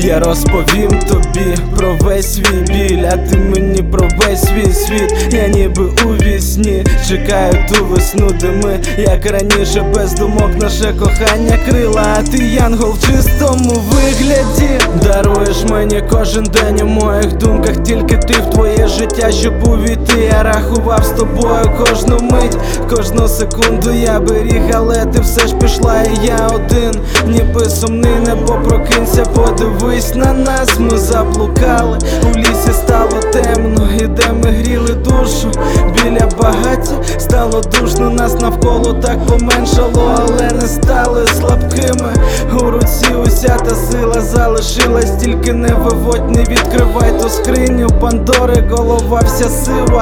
Я розповім тобі про весь свій біль, а ти мені про весь свій світ. Я ніби у вісні чекаю ту весну, де ми, як раніше, без думок наше кохання крила. А ти янгол в чистому вигляді. Даруєш мені кожен день у моїх думках, тільки ти в твоє життя, щоб увійти. Я рахував з тобою кожну мить, кожну секунду я беріг, але ти все ж пішла, і я один, ніби сумний небо, прокинься, подивись на нас. Ми заблукали, у лісі стало темно, і де ми гріли душу біля багаття. Стало душно, нас навколо так поменшало, але не стали слабкими. У руці уся та сила залишилась, тільки не виводь, не відкривай ту скриню Пандори. Голова вся сива,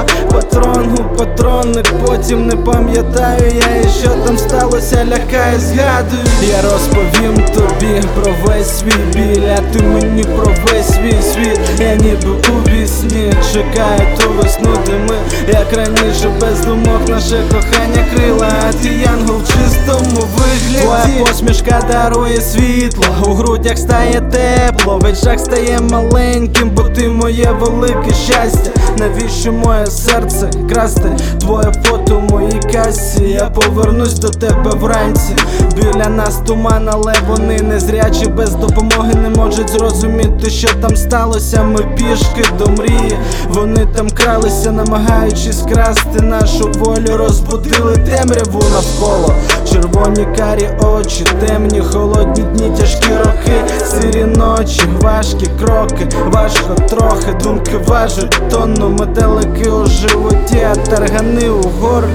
патронник, потім не пам'ятаю я, і що там сталося, лякає, згадую. Я розповім тобі про весь свій біль, а ти мені про весь свій світ. Я ніби у вісні чекаю ту весну, де ми, як раніше, без думок наше кохання крила. А ти янгол в чистому вигляді. Твоя посмішка дарує світло, у грудях стає тепло, в очах стає маленьким, бо ти моє велике щастя. Навіщо моє серце красти твоє фото в моїй касі? Я повернусь до тебе вранці. Біля нас туман, але вони незрячі, без допомоги не можуть зрозуміти, що там сталося. Ми пішки до мрії, вони там кралися, намагаючись красти нашу волю. Розбудили темряву навколо, червоні карі очі, темні холодні дні, тяжкі роки, сирі ночі, важкі кроки, важко трохи, думки важать тонну, метелики у животі, а таргани у горлі.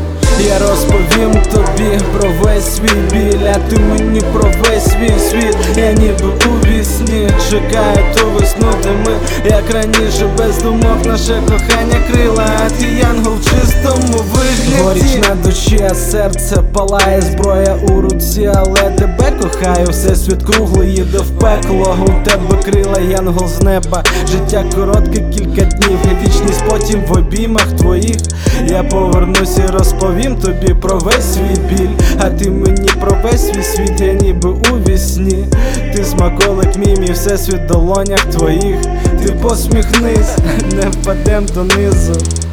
Я розповім тобі про весь свій біль, а ти мені про весь свій світ. Я ніби у вісні чекаю ту весну, де ми, як раніше, без думок наше кохання крила. А ти янгол в чистому вигляді. Горіч на душі, а серце палає, зброя у руці, але тебе кохаю, всесвіт круглий їде в пекло. У тебе крила, янгол з неба. Життя коротке, кілька днів, вічність потім в обіймах твоїх. Я повернусь і розповім тобі про весь свій біль, а ти мені про весь свій світ. Я ніби у вісні, ти смаколик мій всесвіт в долонях твоїх. Ти посміхнись, не впадем донизу.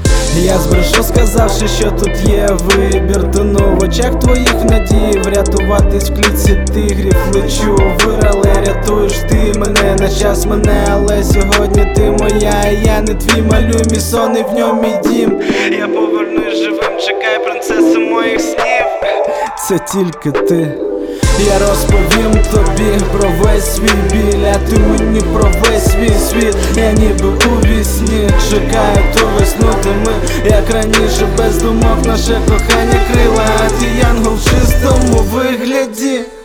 Я збрешу, сказавши, що тут є вибір. Тону в очах твоїх надії, врятуватись в клітці тигрів. Лечу у вир, але рятуєш ти мене, на час мене, але сьогодні ти моя, і я не твій. Малюй мій сон, і в ньому мій дім. Я повернусь живим, чекай принцесу моїх снів. Це тільки ти. Я розповім тобі про весь свій біль, а ти мені про весь свій світ. Я ніби у вісні чекаю ту весну, де ми, як раніше, без думок наше кохання крила. А ти янгол в чистому вигляді.